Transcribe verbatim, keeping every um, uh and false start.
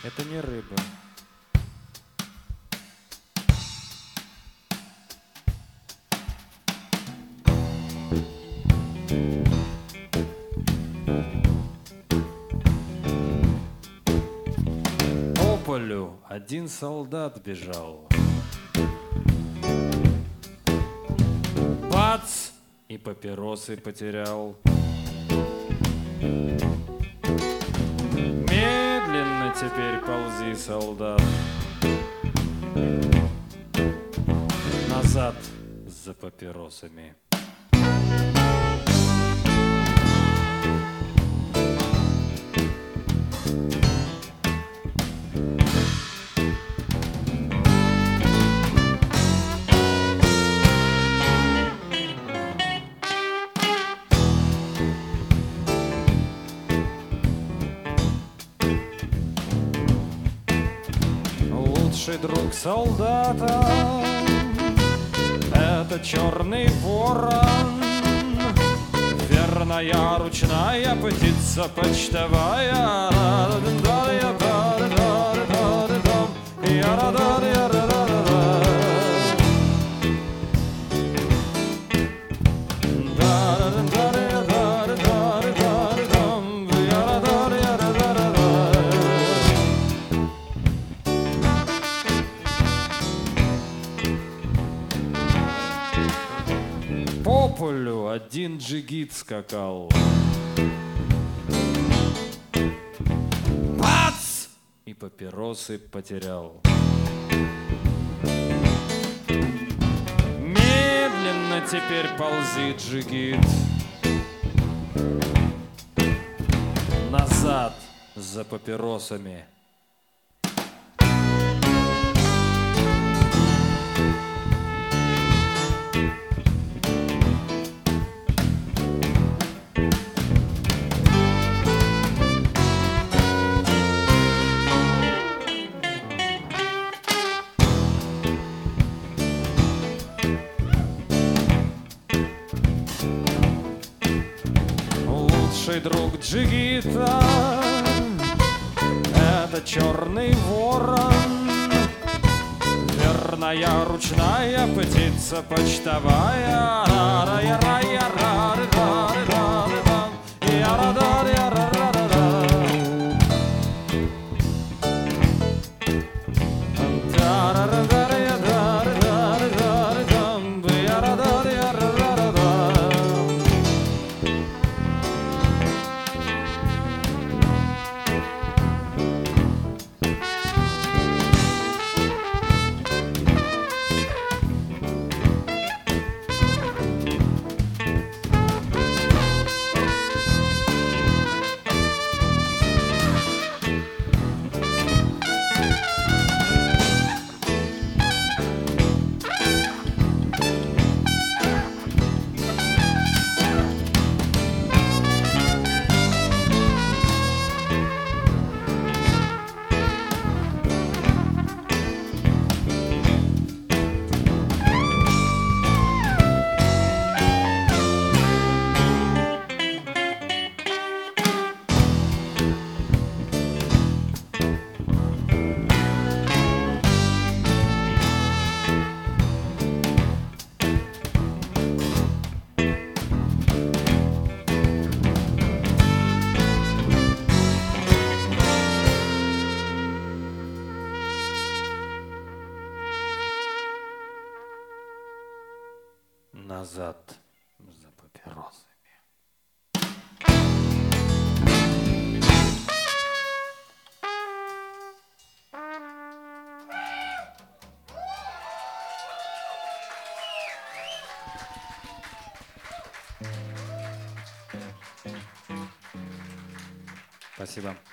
Это не рыба. По полю один солдат бежал. Бац! И папиросы потерял. Медленно теперь ползи, солдат, назад за папиросами. Лучший друг солдата — это черный ворон, верная ручная птица почтовая. По полю один джигит скакал. Бац! И папиросы потерял. Медленно теперь ползи, джигит, назад за папиросами. Лучший друг джигита — это черный ворон, верная ручная птица почтовая. Назад за папиросами. Спасибо.